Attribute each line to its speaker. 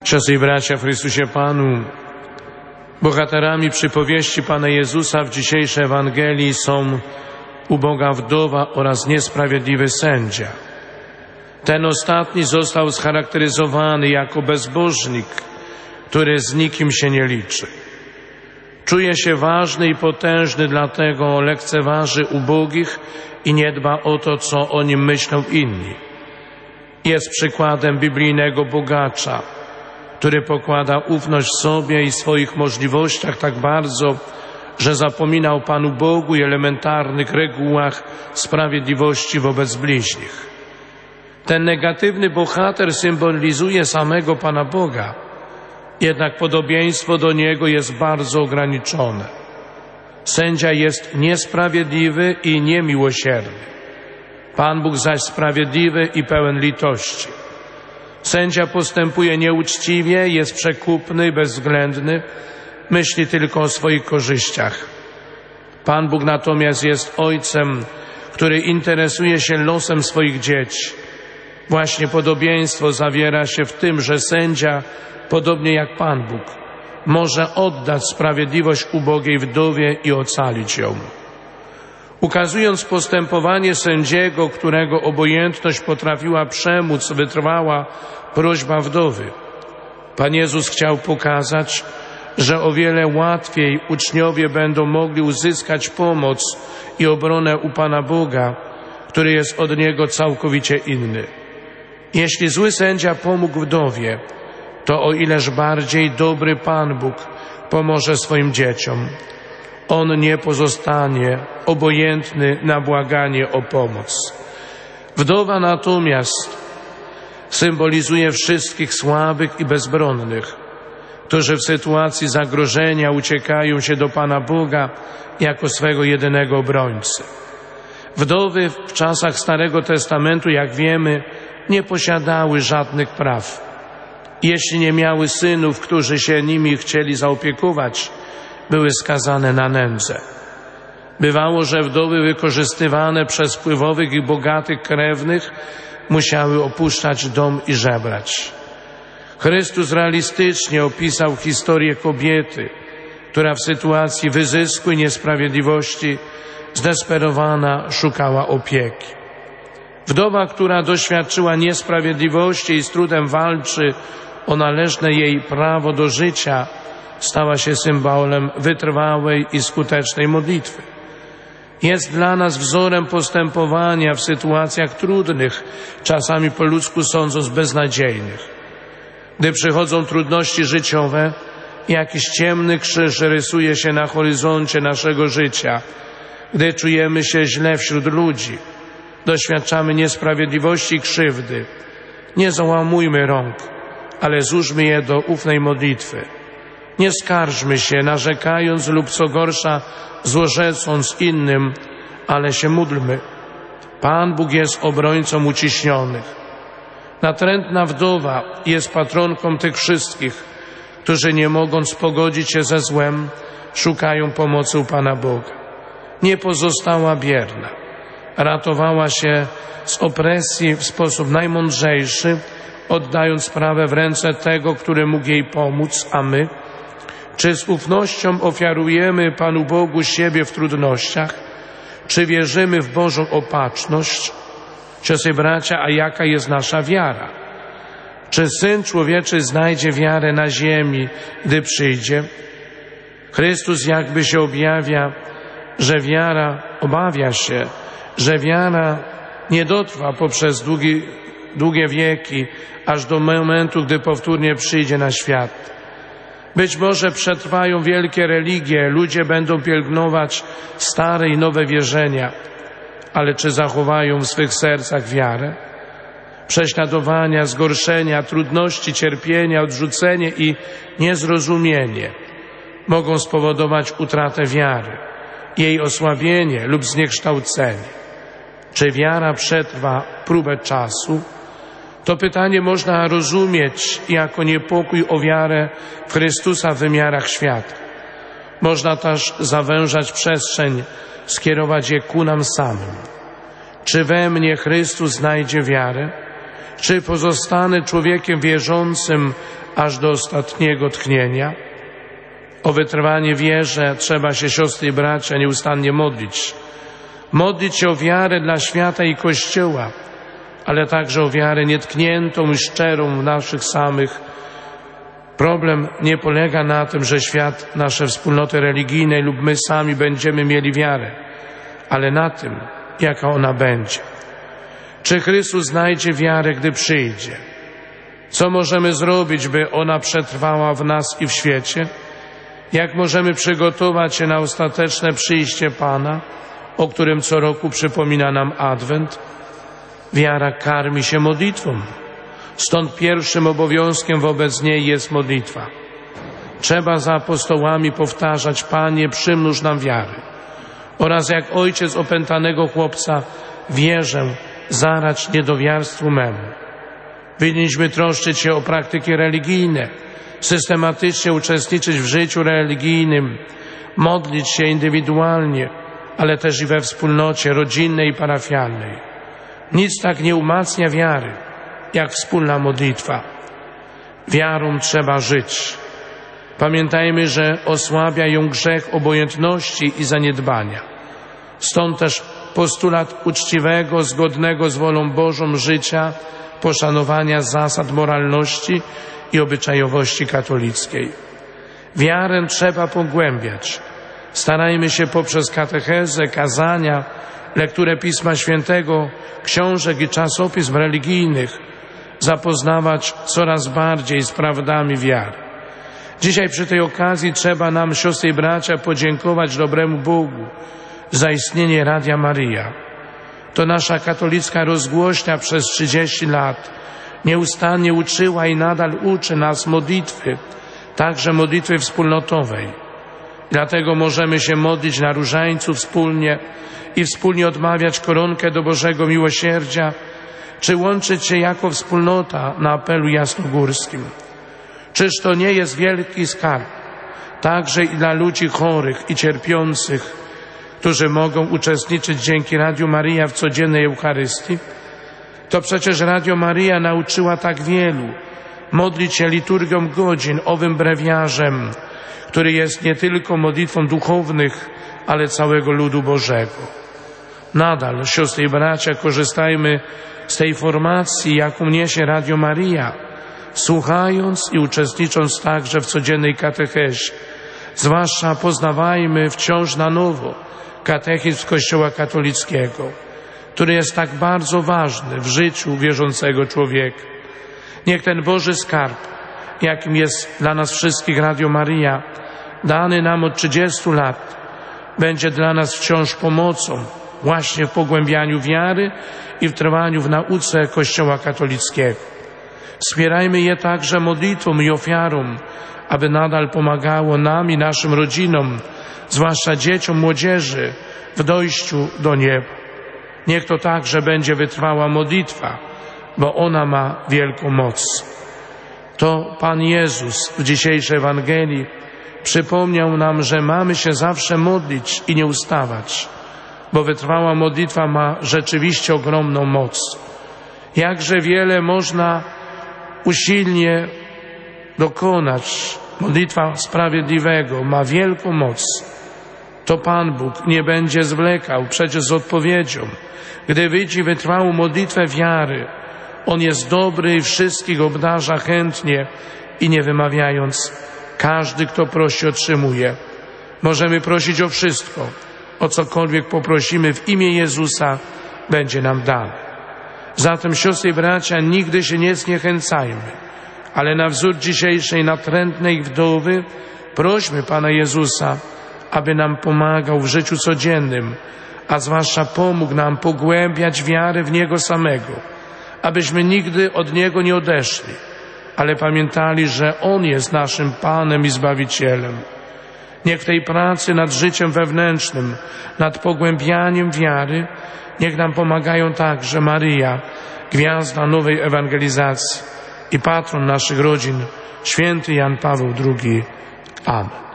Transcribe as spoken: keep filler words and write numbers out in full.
Speaker 1: Siostry i bracia w Chrystusie Panu, bohaterami przypowieści Pana Jezusa w dzisiejszej Ewangelii są uboga wdowa oraz niesprawiedliwy sędzia. Ten ostatni został scharakteryzowany jako bezbożnik, który z nikim się nie liczy. Czuje się ważny i potężny, dlatego lekceważy ubogich i nie dba o to, co o nim myślą inni. Jest przykładem biblijnego bogacza, który pokłada ufność w sobie i swoich możliwościach tak bardzo, że zapomina o Panu Bogu i elementarnych regułach sprawiedliwości wobec bliźnich. Ten negatywny bohater symbolizuje samego Pana Boga, jednak podobieństwo do Niego jest bardzo ograniczone. Sędzia jest niesprawiedliwy i niemiłosierny. Pan Bóg zaś sprawiedliwy i pełen litości. Sędzia postępuje nieuczciwie, jest przekupny, bezwzględny, myśli tylko o swoich korzyściach. Pan Bóg natomiast jest Ojcem, który interesuje się losem swoich dzieci. Właśnie podobieństwo zawiera się w tym, że sędzia, podobnie jak Pan Bóg, może oddać sprawiedliwość ubogiej wdowie i ocalić ją. Ukazując postępowanie sędziego, którego obojętność potrafiła przemóc, wytrwała prośba wdowy, Pan Jezus chciał pokazać, że o wiele łatwiej uczniowie będą mogli uzyskać pomoc i obronę u Pana Boga, który jest od Niego całkowicie inny. Jeśli zły sędzia pomógł wdowie, to o ileż bardziej dobry Pan Bóg pomoże swoim dzieciom. On nie pozostanie obojętny na błaganie o pomoc. Wdowa natomiast symbolizuje wszystkich słabych i bezbronnych, którzy w sytuacji zagrożenia uciekają się do Pana Boga jako swego jedynego obrońcy. Wdowy w czasach Starego Testamentu, jak wiemy, nie posiadały żadnych praw. Jeśli nie miały synów, którzy się nimi chcieli zaopiekować, były skazane na nędzę. Bywało, że wdowy wykorzystywane przez wpływowych i bogatych krewnych musiały opuszczać dom i żebrać. Chrystus realistycznie opisał historię kobiety, która w sytuacji wyzysku i niesprawiedliwości zdesperowana szukała opieki. Wdowa, która doświadczyła niesprawiedliwości i z trudem walczy o należne jej prawo do życia, stała się symbolem wytrwałej i skutecznej modlitwy. Jest dla nas wzorem postępowania w sytuacjach trudnych, czasami po ludzku sądząc beznadziejnych. Gdy przychodzą trudności życiowe, jakiś ciemny krzyż rysuje się na horyzoncie naszego życia, gdy czujemy się źle wśród ludzi, doświadczamy niesprawiedliwości i krzywdy, nie załamujmy rąk, ale złóżmy je do ufnej modlitwy. Nie skarżmy się, narzekając lub co gorsza, złorzecąc innym, ale się módlmy. Pan Bóg jest obrońcą uciśnionych. Natrętna wdowa jest patronką tych wszystkich, którzy nie mogąc pogodzić się ze złem, szukają pomocy u Pana Boga. Nie pozostała bierna. Ratowała się z opresji w sposób najmądrzejszy, oddając sprawę w ręce tego, który mógł jej pomóc, a my? Czy z ufnością ofiarujemy Panu Bogu siebie w trudnościach? Czy wierzymy w Bożą opatrzność? Siostry, bracia, a jaka jest nasza wiara? Czy Syn Człowieczy znajdzie wiarę na ziemi, gdy przyjdzie? Chrystus jakby się objawia, że wiara obawia się, że wiara nie dotrwa poprzez długi, długie wieki, aż do momentu, gdy powtórnie przyjdzie na świat. Być może przetrwają wielkie religie, ludzie będą pielęgnować stare i nowe wierzenia, ale czy zachowają w swych sercach wiarę? Prześladowania, zgorszenia, trudności, cierpienia, odrzucenie i niezrozumienie mogą spowodować utratę wiary, jej osłabienie lub zniekształcenie. Czy wiara przetrwa próbę czasu? To pytanie można rozumieć jako niepokój o wiarę w Chrystusa w wymiarach świata. Można też zawężać przestrzeń, skierować je ku nam samym. Czy we mnie Chrystus znajdzie wiarę? Czy pozostanę człowiekiem wierzącym, aż do ostatniego tchnienia. O wytrwanie w wierze trzeba się, siostry i bracia, nieustannie modlić. Modlić się o wiarę dla świata i Kościoła, ale także o wiarę nietkniętą i szczerą w naszych samych. Problem nie polega na tym, że świat, nasze wspólnoty religijne lub my sami będziemy mieli wiarę, ale na tym, jaka ona będzie. Czy Chrystus znajdzie wiarę, gdy przyjdzie? Co możemy zrobić, by ona przetrwała w nas i w świecie? Jak możemy przygotować się na ostateczne przyjście Pana, o którym co roku przypomina nam Adwent? Wiara karmi się modlitwą. Stąd pierwszym obowiązkiem wobec niej jest modlitwa. Trzeba za apostołami powtarzać: Panie, przymnóż nam wiary. Oraz jak ojciec opętanego chłopca: wierzę, zarać niedowiarstwu memu. Winniśmy troszczyć się o praktyki religijne, systematycznie uczestniczyć w życiu religijnym, modlić się indywidualnie, ale też i we wspólnocie rodzinnej i parafialnej. Nic tak nie umacnia wiary, jak wspólna modlitwa. Wiarą trzeba żyć. Pamiętajmy, że osłabia ją grzech obojętności i zaniedbania. Stąd też postulat uczciwego, zgodnego z wolą Bożą życia, poszanowania zasad moralności i obyczajowości katolickiej. Wiarę trzeba pogłębiać. Starajmy się poprzez katechezę, kazania, lekturę Pisma Świętego, książek i czasopism religijnych zapoznawać coraz bardziej z prawdami wiary. Dzisiaj przy tej okazji trzeba nam, siostry i bracia, podziękować dobremu Bogu za istnienie Radia Maryja. To nasza katolicka rozgłośnia przez trzydzieści lat nieustannie uczyła i nadal uczy nas modlitwy, także modlitwy wspólnotowej. Dlatego możemy się modlić na różańcu wspólnie i wspólnie odmawiać koronkę do Bożego Miłosierdzia, czy łączyć się jako wspólnota na apelu jasnogórskim. Czyż to nie jest wielki skarb, także i dla ludzi chorych i cierpiących, którzy mogą uczestniczyć dzięki Radiu Maryja w codziennej Eucharystii? To przecież Radio Maryja nauczyła tak wielu modlić się liturgią godzin owym brewiarzem, który jest nie tylko modlitwą duchownych, ale całego ludu Bożego. Nadal, siostry i bracia, korzystajmy z tej formacji, jaką niesie Radio Maryja, słuchając i uczestnicząc także w codziennej katechezie. Zwłaszcza poznawajmy wciąż na nowo katechizm Kościoła katolickiego, który jest tak bardzo ważny w życiu wierzącego człowieka. Niech ten Boży skarb, jakim jest dla nas wszystkich Radio Maryja, dany nam od trzydziestu lat, będzie dla nas wciąż pomocą właśnie w pogłębianiu wiary i w trwaniu w nauce Kościoła katolickiego. Wspierajmy je także modlitwą i ofiarą, aby nadal pomagało nam i naszym rodzinom, zwłaszcza dzieciom, młodzieży, w dojściu do nieba. Niech to także będzie wytrwała modlitwa, bo ona ma wielką moc. To Pan Jezus w dzisiejszej Ewangelii przypomniał nam, że mamy się zawsze modlić i nie ustawać, bo wytrwała modlitwa ma rzeczywiście ogromną moc. Jakże wiele można usilnie dokonać. Modlitwa sprawiedliwego ma wielką moc. To Pan Bóg nie będzie zwlekał przecież z odpowiedzią. Gdy widzi wytrwałą modlitwę wiary, On jest dobry i wszystkich obdarza chętnie i nie wymawiając. Każdy, kto prosi, otrzymuje. Możemy prosić o wszystko. O cokolwiek poprosimy w imię Jezusa, będzie nam dane. Zatem, siostry i bracia, nigdy się nie zniechęcajmy, ale na wzór dzisiejszej natrętnej wdowy prośmy Pana Jezusa, aby nam pomagał w życiu codziennym, a zwłaszcza pomógł nam pogłębiać wiarę w Niego samego, abyśmy nigdy od Niego nie odeszli, ale pamiętali, że On jest naszym Panem i Zbawicielem. Niech w tej pracy nad życiem wewnętrznym, nad pogłębianiem wiary, niech nam pomagają także Maryja, gwiazda nowej ewangelizacji i patron naszych rodzin, święty Jan Paweł drugi. Amen.